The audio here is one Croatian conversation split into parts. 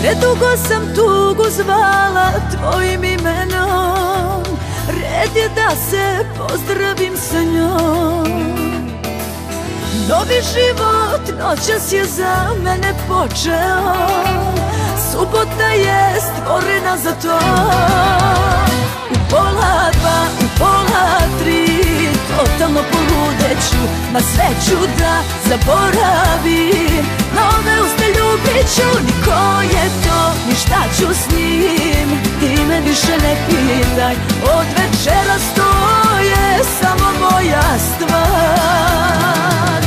Predugo sam tugu zvala tvojim imenom, red je da se pozdravim sa njom. Novi život noćas je za mene počeo, subota je stvorena za to. U pola dva, u pola tri, totalno poludeću, na sreću da zaboravim. Nove uste ljubit ću, ni ko je to, ni šta ću s njim. Ti me više ne pitaj, od večeras to je samo moja stvar.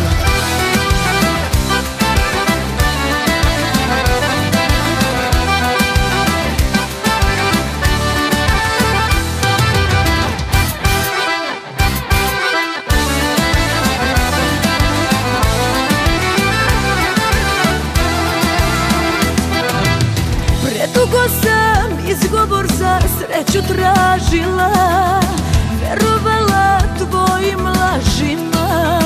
Dugo sam izgovor za sreću tražila, verovala tvojim lažima.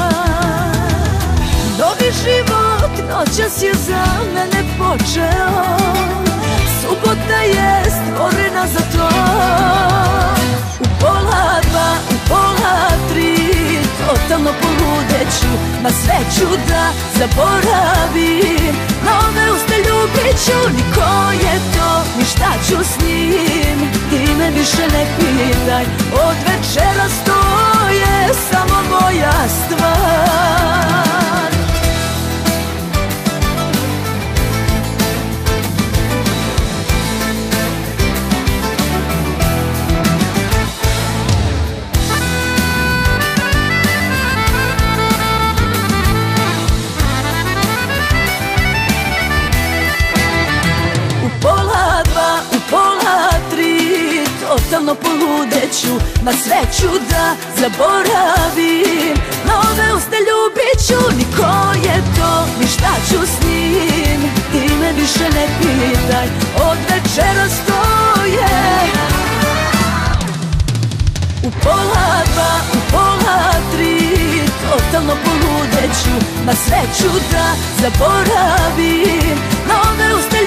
Novi život noćas je za mene počeo, subota je stvorena za to. U pola dva, u pola tri, totalno poludeću, na sreću da zaboravim. Nove uste ljubit ću, ni ko je to, ni šta ću s njim. Ti me više ne pitaj, od večeras to je samo moja stvar. Totalno poludeću, na sreću da zaboravim. Nove uste ljubit ću, ni ko je to, ni šta ću s njim. Ti me više ne pitaj, od večeras to je. U pola dva, u pola tri, totalno poludeću, na sreću da zaboravim. Nove uste